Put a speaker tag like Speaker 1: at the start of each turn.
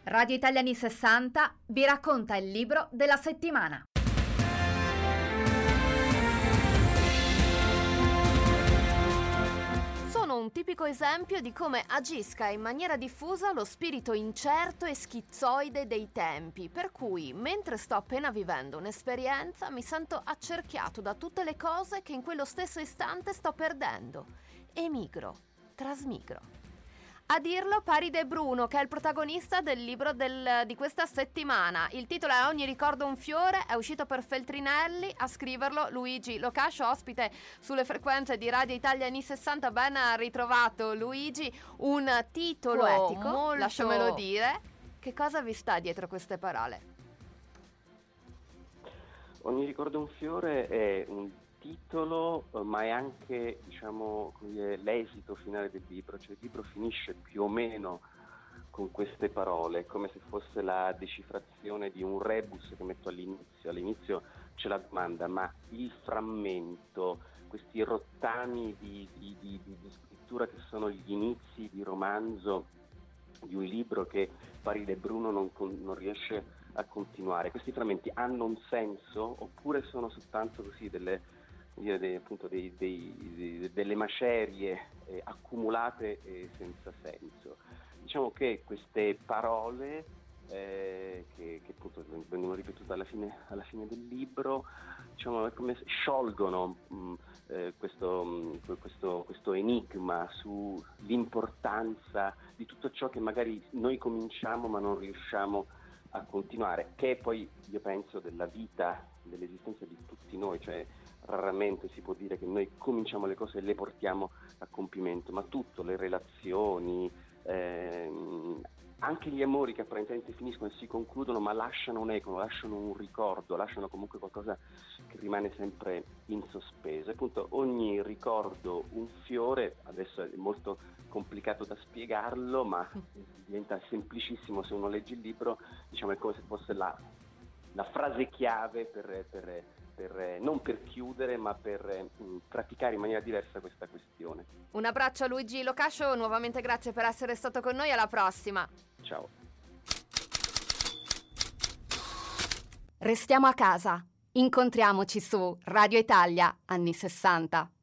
Speaker 1: Radio Italia anni 60 vi racconta il libro della settimana.
Speaker 2: Sono un tipico esempio di come agisca in maniera diffusa lo spirito incerto e schizzoide dei tempi, per cui, mentre sto appena vivendo un'esperienza, mi sento accerchiato da tutte le cose che in quello stesso istante sto perdendo. Emigro, trasmigro. A dirlo Paride Bruno, che è il protagonista del libro di questa settimana. Il titolo è Ogni ricordo un fiore, è uscito per Feltrinelli, a scriverlo Luigi Locascio, ospite sulle frequenze di Radio Italia anni 60. Ben ritrovato Luigi, un titolo
Speaker 1: Poetico,
Speaker 2: molto, lasciamelo dire. Che cosa vi sta dietro queste parole?
Speaker 3: Ogni ricordo un fiore è un titolo, ma è anche, diciamo, l'esito finale del libro, cioè il libro finisce più o meno con queste parole, come se fosse la decifrazione di un rebus che metto all'inizio. All'inizio c'è la domanda, ma il frammento, questi rottami di scrittura che sono gli inizi di romanzo, di un libro che Paride Bruno non riesce a continuare, questi frammenti hanno un senso oppure sono soltanto così delle macerie accumulate senza senso? Diciamo che queste parole che appunto vengono ripetute alla fine del libro, diciamo, come sciolgono questo enigma sull'importanza di tutto ciò che magari noi cominciamo ma non riusciamo a continuare, che è poi, io penso, della vita, dell'esistenza di tutti noi, cioè raramente si può dire che noi cominciamo le cose e le portiamo a compimento, ma tutto, le relazioni, anche gli amori che apparentemente finiscono e si concludono, ma lasciano un'eco, lasciano un ricordo, lasciano comunque qualcosa che rimane sempre in sospeso. Appunto, ogni ricordo un fiore, adesso è molto complicato da spiegarlo, ma diventa semplicissimo se uno legge il libro, diciamo, è come se fosse la frase chiave non per chiudere, ma per praticare in maniera diversa questa questione.
Speaker 2: Un abbraccio a Luigi Locascio, nuovamente grazie per essere stato con noi, alla prossima.
Speaker 3: Ciao.
Speaker 2: Restiamo a casa, incontriamoci su Radio Italia anni 60.